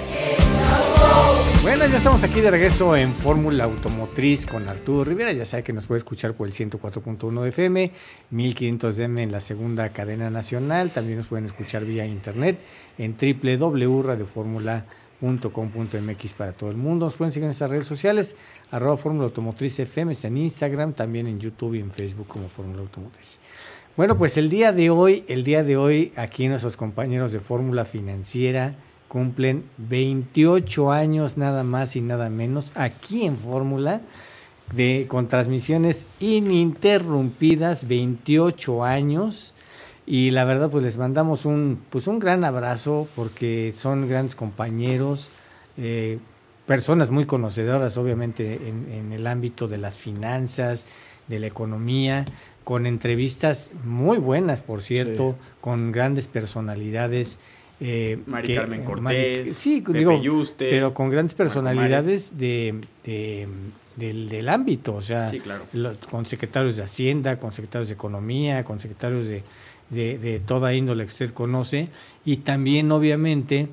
Bueno, ya estamos aquí de regreso en Fórmula Automotriz con Arturo Rivera. Ya sabe que nos puede escuchar por el ciento cuatro punto uno de F M, mil quinientos de eme en la segunda cadena nacional. También nos pueden escuchar vía internet en doble u doble u doble u punto radio formula punto com punto eme equis para todo el mundo. Nos pueden seguir en nuestras redes sociales, arroba Fórmula Automotriz F M, en Instagram, también en YouTube y en Facebook como Fórmula Automotriz. Bueno, pues el día de hoy, el día de hoy, aquí nuestros compañeros de Fórmula Financiera cumplen veintiocho años nada más y nada menos aquí en Fórmula, de con transmisiones ininterrumpidas, veintiocho años. Y la verdad, pues les mandamos un, pues un gran abrazo porque son grandes compañeros, eh, personas muy conocedoras, obviamente, en, en el ámbito de las finanzas, de la economía, con entrevistas muy buenas, por cierto, sí. con grandes personalidades. Eh, Mari que, Carmen Cortés, Mari, sí, Pepe digo, Yuste, pero con grandes personalidades de, de, del, del ámbito, o sea, sí, claro. lo, con secretarios de Hacienda, con secretarios de Economía, con secretarios de, de, de toda índole que usted conoce, y también, obviamente,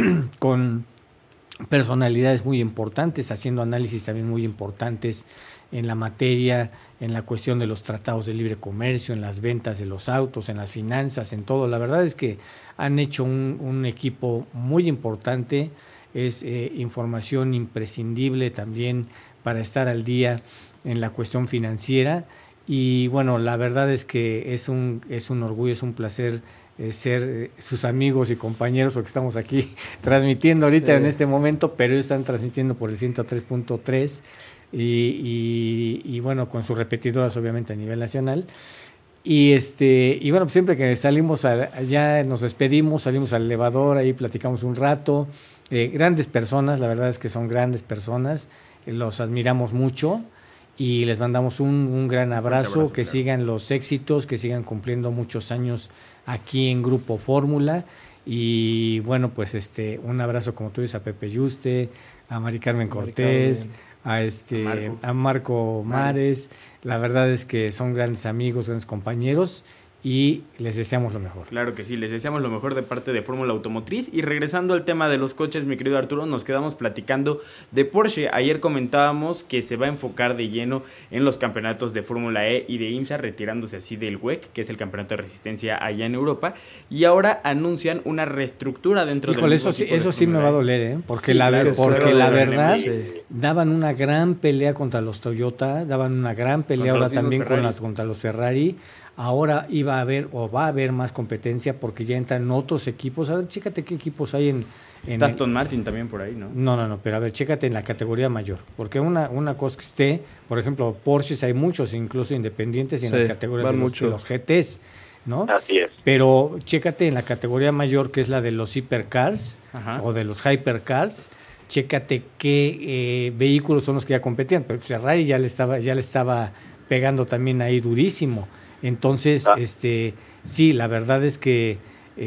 con personalidades muy importantes, haciendo análisis también muy importantes en la materia, en la cuestión de los tratados de libre comercio, en las ventas de los autos, en las finanzas, en todo. La verdad es que han hecho un, un equipo muy importante, es eh, información imprescindible también para estar al día en la cuestión financiera. Y bueno, la verdad es que es un, es un orgullo, es un placer eh, ser eh, sus amigos y compañeros, porque estamos aquí transmitiendo ahorita sí. en este momento, pero ellos están transmitiendo por el ciento tres punto tres. Y, y, y bueno, con sus repetidoras obviamente a nivel nacional. Y este y bueno, pues siempre que salimos a, ya nos despedimos, salimos al elevador, ahí platicamos un rato. Eh, grandes personas, la verdad es que son grandes personas, eh, los admiramos mucho y les mandamos un, un gran abrazo, abrazo que claro. sigan los éxitos, que sigan cumpliendo muchos años aquí en Grupo Fórmula. Y bueno, pues este un abrazo, como tú dices, a Pepe Yuste, a Mari Carmen Cortés, a este Marco. a Marco Mares. La verdad es que son grandes amigos, grandes compañeros y les deseamos lo mejor. Claro que sí, les deseamos lo mejor de parte de Fórmula Automotriz. Y regresando al tema de los coches, mi querido Arturo, nos quedamos platicando de Porsche. Ayer comentábamos que se va a enfocar de lleno en los campeonatos de Fórmula E y de IMSA, retirándose así del W E C, que es el campeonato de resistencia allá en Europa, y ahora anuncian una reestructura dentro del Híjole, eso sí, eso sí me va a doler, ¿eh? Porque sí, la, claro, porque la verdad sí. daban una gran pelea contra los Toyota, daban una gran pelea contra ahora también con la, contra los Ferrari. Ahora iba a haber o va a haber más competencia porque ya entran otros equipos. A ver, chécate qué equipos hay en... en Está Aston Martin también por ahí, ¿no? No, no, no, pero a ver, chécate en la categoría mayor. Porque una, una cosa que esté, por ejemplo, Porsches hay muchos, incluso independientes, y en sí, las categorías de los, de los G Ts, ¿no? Así es. Pero chécate en la categoría mayor, que es la de los hipercars Ajá. o de los hypercars. Chécate qué eh, vehículos son los que ya competían. Pero Ferrari ya le estaba, ya le estaba pegando también ahí durísimo. Entonces, ah. este, sí, la verdad es que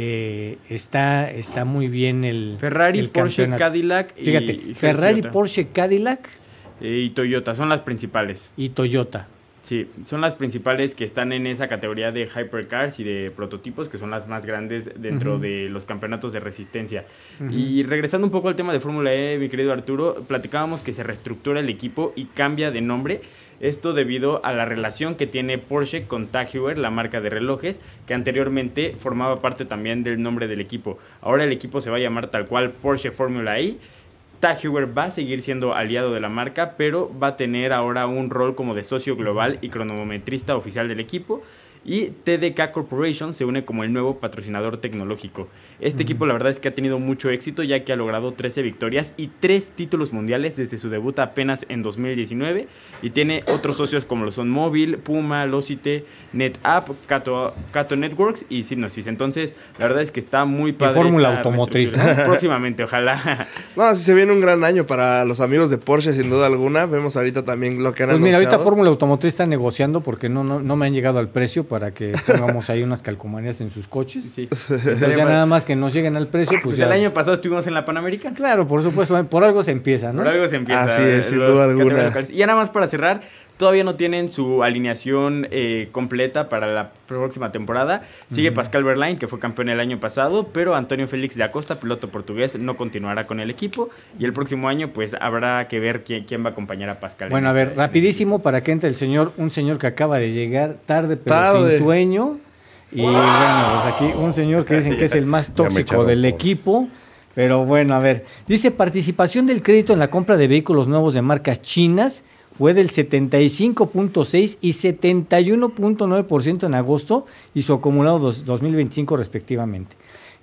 eh, está, está muy bien el Ferrari, el Porsche, campeonato. Cadillac y Fíjate, y Ferrari, Toyota. Porsche, Cadillac y Toyota son las principales. Y Toyota. Sí, son las principales que están en esa categoría de hypercars y de prototipos, que son las más grandes dentro uh-huh. de los campeonatos de resistencia. Uh-huh. Y regresando un poco al tema de Fórmula E, mi querido Arturo, platicábamos que se reestructura el equipo y cambia de nombre. Esto debido a la relación que tiene Porsche con Tag Heuer, la marca de relojes, que anteriormente formaba parte también del nombre del equipo. Ahora el equipo se va a llamar tal cual Porsche Fórmula E. Tag Heuer va a seguir siendo aliado de la marca, pero va a tener ahora un rol como de socio global y cronometrista oficial del equipo. Y T D K Corporation se une como el nuevo patrocinador tecnológico. Este uh-huh. equipo la verdad es que ha tenido mucho éxito, ya que ha logrado trece victorias y tres títulos mundiales desde su debut apenas en dos mil diecinueve. Y tiene otros socios como lo son Móvil, Puma, Locite, NetApp, Cato, Cato Networks y Synopsys. Entonces la verdad es que está muy padre. Fórmula Automotriz. Próximamente, ojalá. No, si se viene un gran año para los amigos de Porsche, sin duda alguna. Vemos ahorita también lo que han pues anunciado. Mira, ahorita Fórmula Automotriz está negociando porque no, no, no me han llegado al precio para que pongamos ahí unas calcomanías en sus coches. Sí. Entonces ya nada más que nos lleguen al precio, pues, pues ya. El año pasado estuvimos en la Panamericana. Claro, por supuesto, por algo se empieza, ¿no? Por algo se empieza. Así es, sin duda alguna. Y ya nada más para cerrar, todavía no tienen su alineación eh, completa para la próxima temporada. Sigue uh-huh. Pascal Wehrlein, que fue campeón el año pasado, pero Antonio Félix de Acosta, piloto portugués, no continuará con el equipo. Y el próximo año, pues, habrá que ver quién, quién va a acompañar a Pascal. Bueno, a ver, ese, rapidísimo para que entre el señor, un señor que acaba de llegar tarde, pero tarde. sin sueño. Y bueno, pues aquí un señor que dicen que es el más tóxico del equipo. Pero bueno, a ver, dice participación del crédito en la compra de vehículos nuevos de marcas chinas fue del setenta y cinco punto seis y setenta y uno punto nueve por ciento en agosto y su acumulado dos, dos mil veinticinco respectivamente.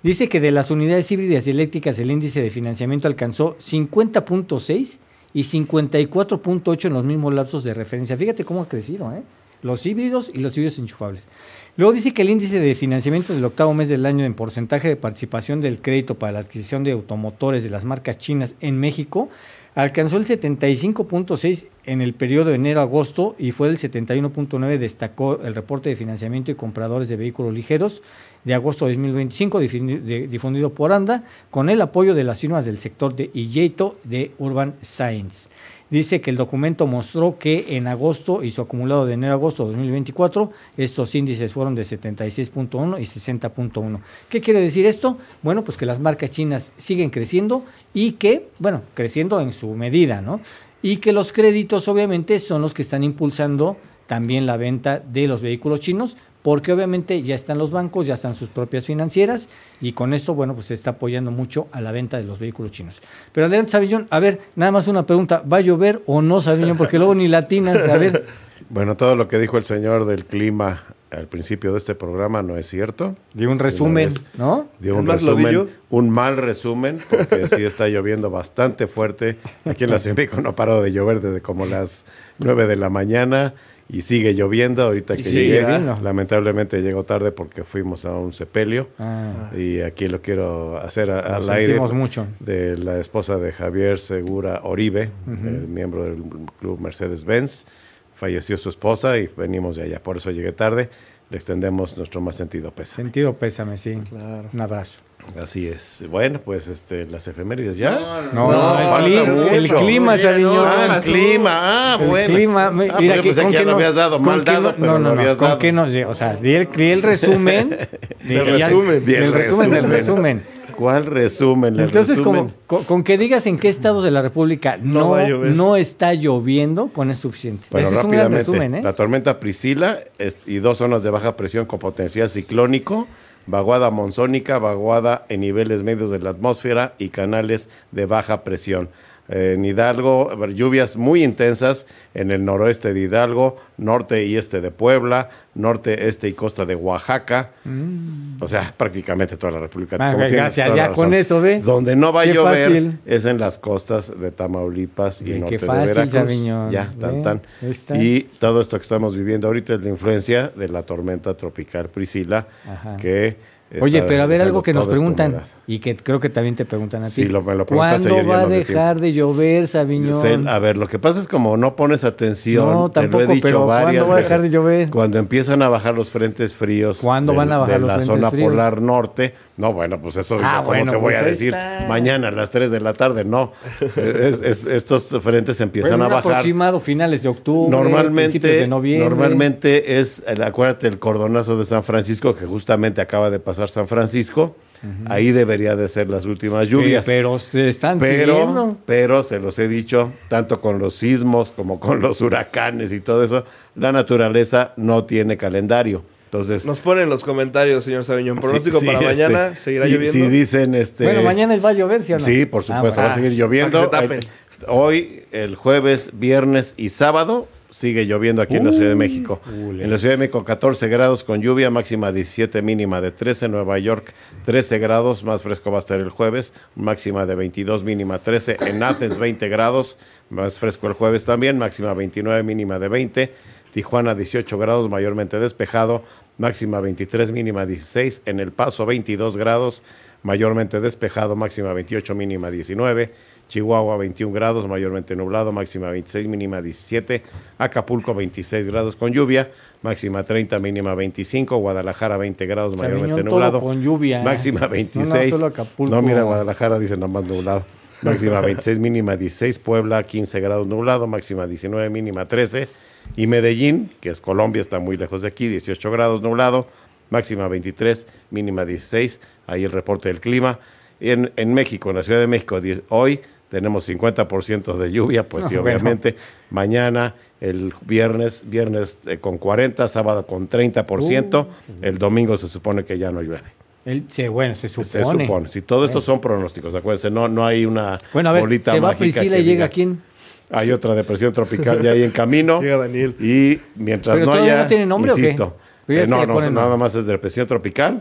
Dice que de las unidades híbridas y eléctricas el índice de financiamiento alcanzó cincuenta punto seis y cincuenta y cuatro punto ocho en los mismos lapsos de referencia. Fíjate cómo ha crecido, ¿eh? Los híbridos y los híbridos enchufables. Luego dice que el índice de financiamiento del octavo mes del año en porcentaje de participación del crédito para la adquisición de automotores de las marcas chinas en México alcanzó el setenta y cinco punto seis en el periodo de enero-agosto y fue del setenta y uno punto nueve, destacó el reporte de financiamiento y compradores de vehículos ligeros de agosto de dos mil veinticinco, difundido por ANDA, con el apoyo de las firmas del sector de IETO de Urban Science. Dice que el documento mostró que en agosto y su acumulado de enero a agosto de dos mil veinticuatro, estos índices fueron de setenta y seis punto uno y sesenta punto uno. ¿Qué quiere decir esto? Bueno, pues que las marcas chinas siguen creciendo y que, bueno, creciendo en su medida, ¿no? Y que los créditos obviamente son los que están impulsando también la venta de los vehículos chinos, porque obviamente ya están los bancos, ya están sus propias financieras y con esto, bueno, pues se está apoyando mucho a la venta de los vehículos chinos. Pero adelante, Sabiñón, a ver, nada más una pregunta, ¿va a llover o no, Sabiñón? Porque luego ni latinas, a ver. Bueno, todo lo que dijo el señor del clima al principio de este programa no es cierto. Dio un resumen, ¿no? Dio un resumen, un mal resumen, porque sí está lloviendo bastante fuerte. Aquí en la Ciudad de México no ha parado de llover desde como las nueve de la mañana. Y sigue lloviendo ahorita que sí, llegué. Lloviendo. Lamentablemente llegó tarde porque fuimos a un sepelio. Ah. Y aquí lo quiero hacer a, al aire. Mucho. De la esposa de Javier Segura Oribe, uh-huh. el miembro del club Mercedes-Benz. Falleció su esposa y venimos de allá. Por eso llegué tarde. Le extendemos nuestro más sentido pésame. Sentido pésame, sí. Claro. Un abrazo. Así es. Bueno, pues este, las efemérides ya. No, no, no, el, clima, el clima, Sabiñón. Ah, el clima, ah, el bueno. Clima, mira, ah, que, pensé que ya no, lo habías dado, mal dado, no, pero no, no, lo habías ¿con dado. Qué no? O sea, di el, di el resumen. Di el resumen. Di el resumen del resumen. ¿Cuál resumen? El Entonces, resumen. Como, con, con que digas en qué estados de la República no, no, no está lloviendo, con es suficiente. Bueno, ese es un gran resumen, ¿eh? La tormenta Priscila es, y dos zonas de baja presión con potencial ciclónico, vaguada monzónica, vaguada en niveles medios de la atmósfera y canales de baja presión. Eh, en Hidalgo, lluvias muy intensas en el noroeste de Hidalgo, norte y este de Puebla, norte, este y costa de Oaxaca, mm. o sea, prácticamente toda la República. Ah, gracias, ya con eso, ¿ve? Donde no va a Qué llover fácil. Es en las costas de Tamaulipas y, y norte qué fácil, de Veracruz. Sabiñón. Ya, tan, tan. Está. Y todo esto que estamos viviendo ahorita es la influencia de la tormenta tropical Priscila, Ajá. que... Oye, pero a ver algo que nos preguntan y que creo que también te preguntan a ti. Sí, lo, me lo ¿Cuándo va a dejar de, de llover, Sabiñón? A ver, lo que pasa es como no pones atención, no, tampoco, te lo he dicho pero varias ¿cuándo va a dejar veces, de llover? Cuando empiezan a bajar los frentes fríos ¿Cuándo de, van a bajar de los la frentes zona fríos? polar norte? No, bueno, pues eso ah, como bueno, te voy pues a decir está. Mañana a las tres de la tarde, no. es, es, estos frentes empiezan bueno, a bajar. Aproximado finales de octubre, normalmente, principios de noviembre. Normalmente es, acuérdate, el cordonazo de San Francisco, que justamente acaba de pasar San Francisco. Uh-huh. Ahí debería de ser las últimas lluvias. Sí, pero se están pero, siguiendo. Pero se los he dicho, tanto con los sismos como con los huracanes y todo eso, la naturaleza no tiene calendario. Entonces, nos ponen en los comentarios, señor Sabiñón, pronóstico sí, sí, para este, mañana, ¿seguirá sí, lloviendo? Sí, dicen este. Bueno, mañana va a llover, ¿sí o no? Sí, por supuesto, ah, va a seguir lloviendo. El, hoy, el jueves, viernes y sábado sigue lloviendo aquí uh, en la Ciudad de México. Uh, en la Ciudad de México, catorce grados con lluvia, máxima diecisiete, mínima de trece. Nueva York, trece grados, más fresco va a estar el jueves, máxima de veintidós, mínima trece. En Athens, veinte grados, más fresco el jueves también, máxima veintinueve, mínima de veinte. Tijuana, dieciocho grados, mayormente despejado, máxima veintitrés, mínima dieciséis. En El Paso, veintidós grados, mayormente despejado, máxima veintiocho, mínima diecinueve. Chihuahua, veintiún grados, mayormente nublado, máxima veintiséis, mínima diecisiete. Acapulco, veintiséis grados con lluvia, máxima treinta, mínima veinticinco. Guadalajara, veinte grados, mayormente Sabiñón, nublado, con lluvia, máxima veintiséis. No, no, solo Acapulco. No, mira, Guadalajara dice nomás nublado, máxima veintiséis, mínima dieciséis. Puebla, quince grados nublado, máxima diecinueve, mínima trece. Y Medellín, que es Colombia, está muy lejos de aquí, dieciocho grados nublado, máxima veintitrés, mínima dieciséis. Ahí el reporte del clima. En, en México, en la Ciudad de México, diez, hoy tenemos cincuenta por ciento de lluvia, pues sí, bueno. Obviamente. Mañana, el viernes, viernes eh, con cuarenta, sábado con treinta por ciento. Uh. El domingo se supone que ya no llueve. El, sí, bueno, se supone. Se supone. Si todo esto son pronósticos, acuérdense, no, no hay una bueno, a ver, bolita se va mágica. Priscila y llega quién. Hay otra depresión tropical ya ahí en camino. Llega Daniel. Y mientras ¿Pero no haya. ¿No tiene nombre insisto, o qué? Eh, no, no, nada más es depresión tropical,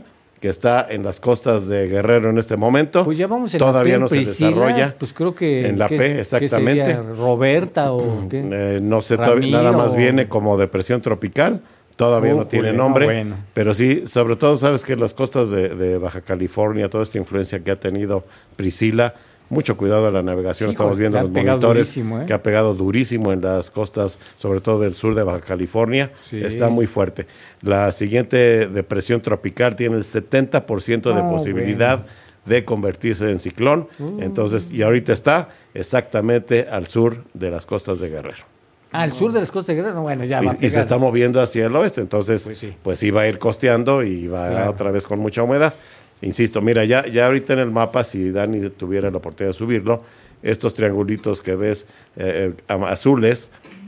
que está en las costas de Guerrero en este momento. Pues ya vamos en Todavía la P, no Priscila, se desarrolla. Pues creo que en la ¿qué, P, exactamente. ¿qué sería? ¿Roberta o qué? Eh, no sé, todavía, nada más viene como depresión tropical. Todavía Oh, no tiene jule, nombre, no, bueno. pero sí, sobre todo sabes que las costas de, de Baja California, toda esta influencia que ha tenido Priscila, mucho cuidado a la navegación, Sí, estamos joder, viendo le ha los pegado monitores durísimo, ¿eh? que ha pegado durísimo en las costas, sobre todo del sur de Baja California, Sí. está muy fuerte. La siguiente depresión tropical tiene el setenta por ciento de No, posibilidad bueno. de convertirse en ciclón, Uh. entonces, y ahorita está exactamente al sur de las costas de Guerrero. Al sur de las costas de Guerrero, bueno, ya va a Y, y se pegar. está moviendo hacia el oeste, entonces Pues sí. pues sí va a ir costeando y va Claro. otra vez con mucha humedad. Insisto, mira, ya, ya ahorita en el mapa, si Dani tuviera la oportunidad de subirlo, estos triangulitos que ves eh, eh, azules,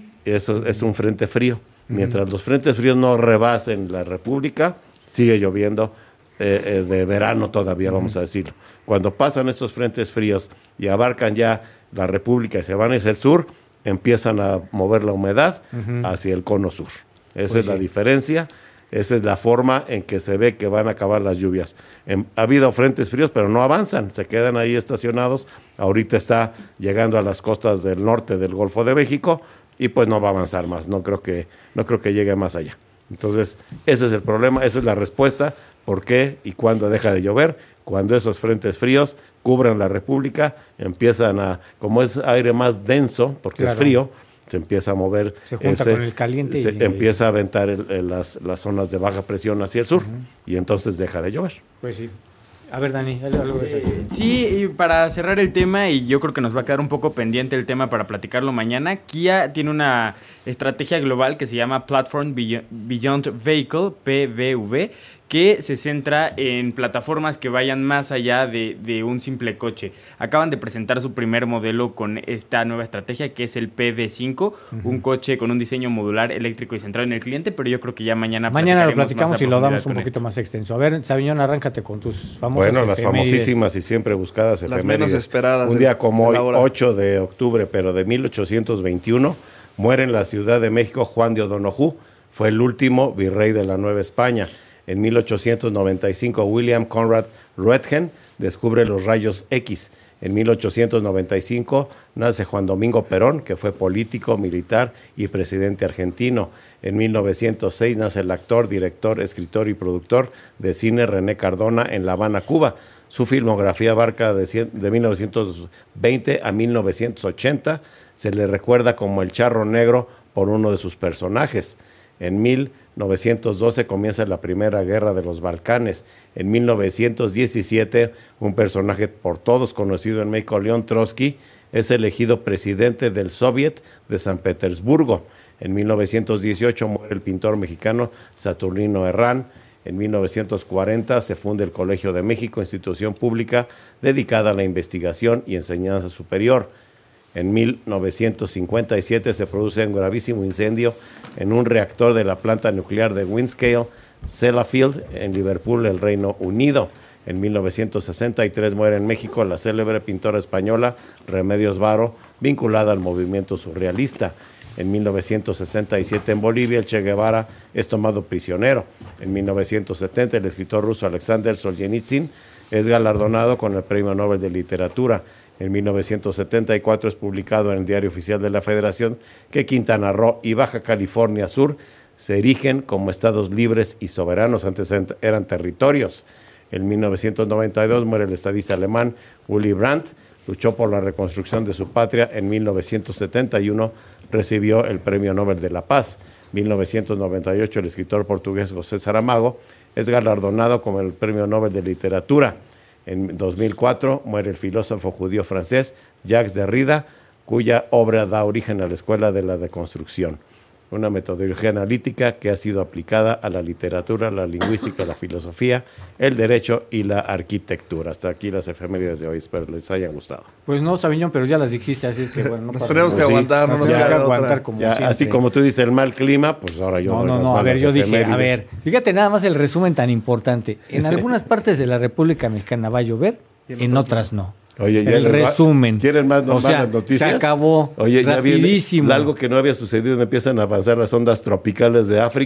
eso es un frente frío. Mientras los frentes fríos no rebasen la República, sigue lloviendo eh, eh, de verano todavía, vamos a decirlo. Cuando pasan estos frentes fríos y abarcan ya la República y se van hacia el sur, empiezan a mover la humedad Ujú. hacia el cono sur. Esa Pues es la sí. diferencia, esa es la forma en que se ve que van a acabar las lluvias. En- ha habido frentes fríos, pero no avanzan, se quedan ahí estacionados. Ahorita está llegando a las costas del norte del Golfo de México y pues no va a avanzar más, no creo que, no creo que llegue más allá. Entonces, ese es el problema, esa es la respuesta, por qué y cuándo deja de llover. Cuando esos frentes fríos cubran la República, empiezan a, como es aire más denso, porque Claro. es frío, se empieza a mover, Se junta con el caliente se y- empieza a aventar el- el- las, las zonas de baja presión hacia el sur y entonces deja de llover. Pues sí. A ver, Dani, algo, algo vas a decir. Sí, y para cerrar el tema, y yo creo que nos va a quedar un poco pendiente el tema para platicarlo mañana, Kia tiene una estrategia global que se llama Platform Beyo- Beyond Vehicle, P B V, que se centra en plataformas que vayan más allá de, de un simple coche. Acaban de presentar su primer modelo con esta nueva estrategia, que es el P B cinco, Ujú. un coche con un diseño modular, eléctrico y centrado en el cliente, pero yo creo que ya mañana Mañana lo platicaremos más platicamos a y lo damos profundidad un con poquito esto. más extenso. A ver, Sabiñón, arráncate con tus famosas Bueno, las efemérides. famosísimas y siempre buscadas Las efemérides. menos esperadas Un de- día como de hoy, la hora. ocho de octubre, pero de mil ochocientos veintiuno, muere en la Ciudad de México Juan de O'Donoghue. Fue el último virrey de la Nueva España. En mil ochocientos noventa y cinco, William Conrad Roentgen descubre los rayos X. En mil ochocientos noventa y cinco nace Juan Domingo Perón, que fue político, militar y presidente argentino. En mil novecientos seis nace el actor, director, escritor y productor de cine René Cardona en La Habana, Cuba. Su filmografía abarca de, cien- de mil novecientos veinte a mil novecientos ochenta. Se le recuerda como el Charro Negro por uno de sus personajes. En mil novecientos doce comienza la Primera Guerra de los Balcanes. En mil novecientos diecisiete, un personaje por todos conocido en México, León Trotsky, es elegido presidente del Soviet de San Petersburgo. En mil novecientos dieciocho muere el pintor mexicano Saturnino Herrán. En mil novecientos cuarenta se funda el Colegio de México, institución pública dedicada a la investigación y enseñanza superior. En mil novecientos cincuenta y siete se produce un gravísimo incendio en un reactor de la planta nuclear de Windscale, Sellafield, en Liverpool, el Reino Unido. En mil novecientos sesenta y tres muere en México la célebre pintora española Remedios Varo, vinculada al movimiento surrealista. En mil novecientos sesenta y siete en Bolivia, el Che Guevara es tomado prisionero. En mil novecientos setenta, el escritor ruso Alexander Solzhenitsyn es galardonado con el Premio Nobel de Literatura. En mil novecientos setenta y cuatro es publicado en el Diario Oficial de la Federación que Quintana Roo y Baja California Sur se erigen como estados libres y soberanos, antes eran territorios. En mil novecientos noventa y dos muere el estadista alemán Willy Brandt, luchó por la reconstrucción de su patria. En mil novecientos setenta y uno recibió el Premio Nobel de la Paz. En mil novecientos noventa y ocho el escritor portugués José Saramago es galardonado con el Premio Nobel de Literatura. En dos mil cuatro muere el filósofo judío francés Jacques Derrida, cuya obra da origen a la Escuela de la Deconstrucción, una metodología analítica que ha sido aplicada a la literatura, la lingüística, la filosofía, el derecho y la arquitectura. Hasta aquí las efemérides de hoy, espero les hayan gustado. Pues no, Sabiñón, pero ya las dijiste, así es que bueno. No Nos pasa tenemos nada. que aguantar, no nos tenemos queda que otra. aguantar como Ya, siempre. así como tú dices el mal clima, pues ahora yo No, doy no, las no, a ver, malas yo dije, a efemérides. ver, fíjate nada más el resumen tan importante. En algunas partes de la República Mexicana va a llover, en otras no. Oye, ya el les va- resumen. ¿Quieren más O sea, malas noticias? se acabó Oye, ya viene rapidísimo. algo que no había sucedido, empiezan a avanzar las ondas tropicales de África.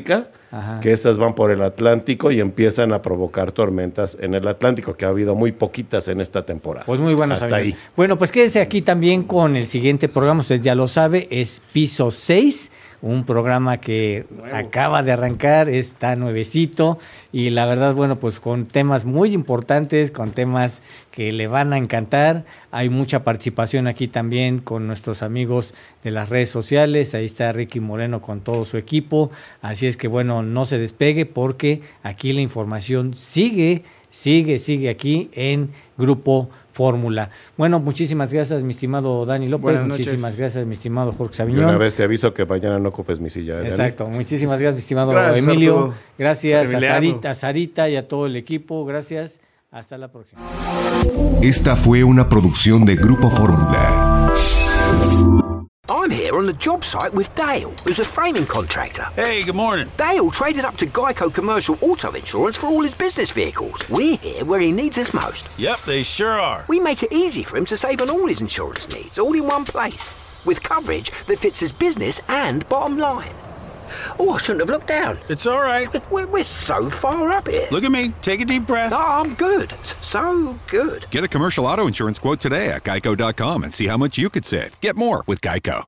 Ajá. Que esas van por el Atlántico y empiezan a provocar tormentas en el Atlántico, que ha habido muy poquitas en esta temporada. Pues muy bueno. Hasta ahí. Bueno, pues quédese aquí también con el siguiente programa, usted ya lo sabe, es Piso seis, un programa que Nuevo. acaba de arrancar, está nuevecito y la verdad, bueno, pues con temas muy importantes, con temas que le van a encantar. Hay mucha participación aquí también con nuestros amigos de las redes sociales. Ahí está Ricky Moreno con todo su equipo. Así es que, bueno, no se despegue porque aquí la información sigue, sigue, sigue aquí en Grupo Fórmula. Bueno, muchísimas gracias, mi estimado Dani López. Buenas muchísimas noches. Gracias, mi estimado Jorge Sabiñón. Y una vez te aviso que mañana no ocupes mi silla. ¿eh, Exacto. Dani? Muchísimas gracias, mi estimado gracias, Emilio. Arturo. Gracias a Sarita, a Sarita y a todo el equipo. Gracias. Hasta la próxima. Esta fue una producción de Grupo Fórmula. I'm here on the job site with Dale, who's a framing contractor. Hey, good morning. Dale traded up to Geico Commercial Auto Insurance for all his business vehicles. We're here where he needs us most. Yep, they sure are. We make it easy for him to save on all his insurance needs, all in one place, with coverage that fits his business and bottom line. Oh, I shouldn't have looked down. It's all right. We're, we're so far up here. Look at me. Take a deep breath. Oh, I'm good. So good. Get a commercial auto insurance quote today at geico dot com and see how much you could save. Get more with Geico.